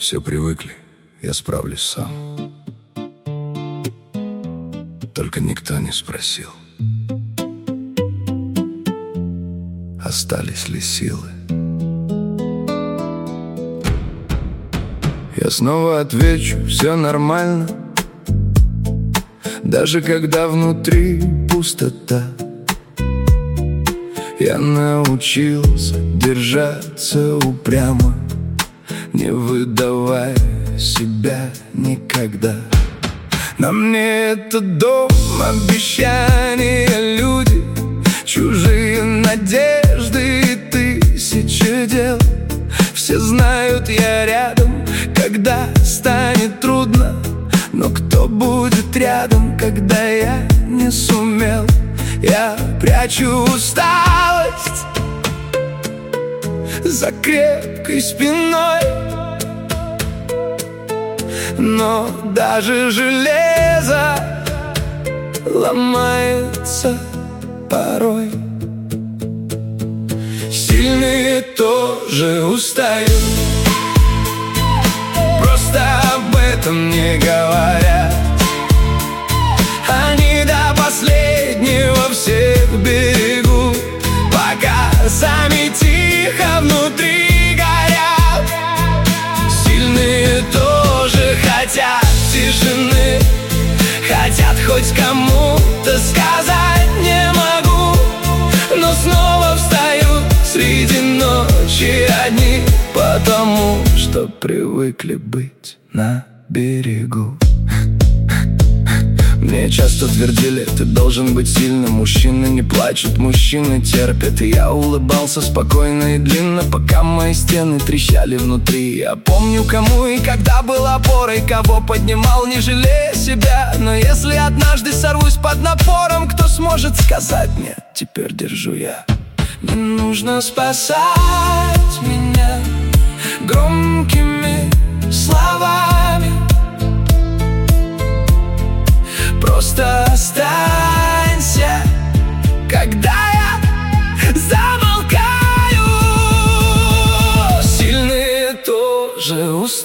Все привыкли, я справлюсь сам. Только никто не спросил, остались ли силы. Я снова отвечу: все нормально, даже когда внутри пустота. Я научился держаться упрямо, не выдавая себя никогда. На мне этот дом, обещания, люди, чужие надежды и тысячи дел. Все знают, я рядом, когда станет трудно, но кто будет рядом, когда я не сумел? Я прячу усталость за крепкой спиной, но даже железо ломается порой. Сильные тоже устают, просто об этом не говорят. Они до последнего всех берегут, пока сами тихо внутри горят. Сильные тоже хотят тишины, хотят хоть кому-то сказать «не могу», но снова встают среди ночи одни, потому что привыкли быть на берегу. Мне часто твердили: ты должен быть сильным. Мужчины не плачут, мужчины терпят. И я улыбался спокойно и длинно, пока мои стены трещали внутри. Я помню, кому и когда был опорой, кого поднимал, не жалея себя. Но если однажды сорвусь под напором, кто сможет сказать мне: теперь держу я? Не нужно спасать меня громким